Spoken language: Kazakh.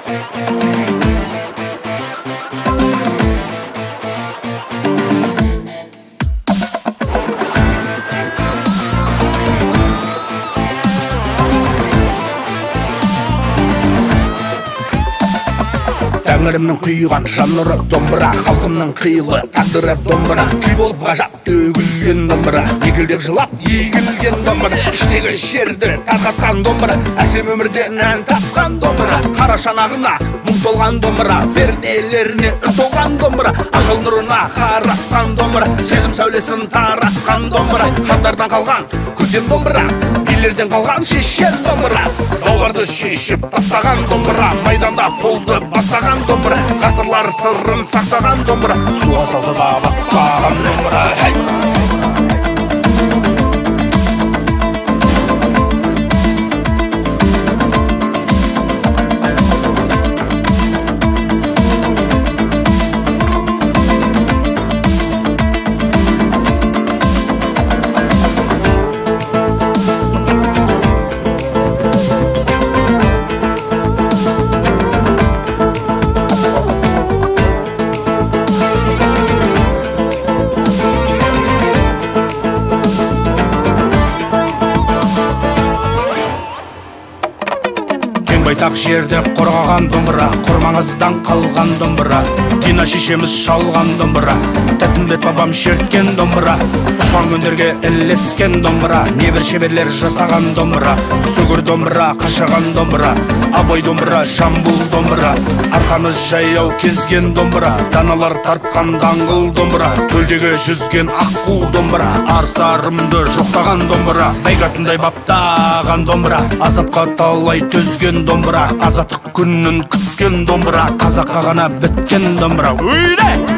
Тәңірімнің құйған жанры домбыра, халқымның қилы тағдыры домбыра, күй болып ғажап төгілген домбыра, егілдеп жылап егілген домбыра, іштегі шерді тарқатқан домбыра, әсем өмірден ән тапқан домбыра, қара шанағына мұң толған домбыра, пернелеріне үн толған домбыра, ақыл нұрына қаратқан домбыра, сезім сәулесін таратқан домбыра, хандардан қалған көсем домбыра, билерден қалған шешен домбыра, дауларды шешіп тастаған домбыра, майданда қолды бастаған домбыра, ғасырлар сырын сақтаған домбыра, суға салса да батпаған домбыра. Байтақ жерде қорғаған домбыра, құрмаңыздан қалған домбыра, Дина шешеміз шалған домбыра, Тәттімбет бабам шерткен домбыра, ұшқан күндерге ілескен домбыра, небір шеберлер жасаған домбыра, сүгір домбыра, қашаған домбыра, абай домбыра, жамбыл домбыра, арқаны жаяу кезген домбыра, даналар тартқан даңғыл домбыра, көлдегі жүзген аққу домбыра, арыстарымды жоқтаған домбыра, бәйгатындай баптаған домбыра, азапқа талай төзген домбыра, азаттық күнін күткен домбыра, қазаққа ғана біткен домбыра.